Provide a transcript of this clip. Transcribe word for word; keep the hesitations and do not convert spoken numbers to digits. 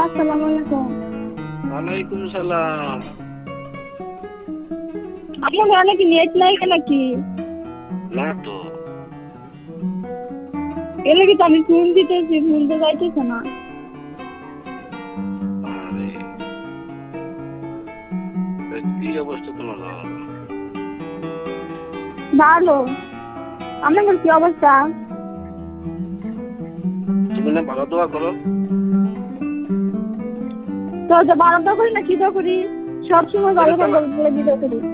আসসালামু আলাইকুম। ওয়ালাইকুম সালাম। আপনার ফোনে কি নেট নাই নাকি? না তো। এলে কি আমি ফোন দিতেছি, ফোন তো যাইতেছে না। আরে কি অবস্থা তোমার? ভালো। আপনার কি অবস্থা? তুমি না ভালো দোয়া করো? তো ভালো তো করি না, কি তো করি, সবসময় ভালো থাকবো বলে কি তো করি।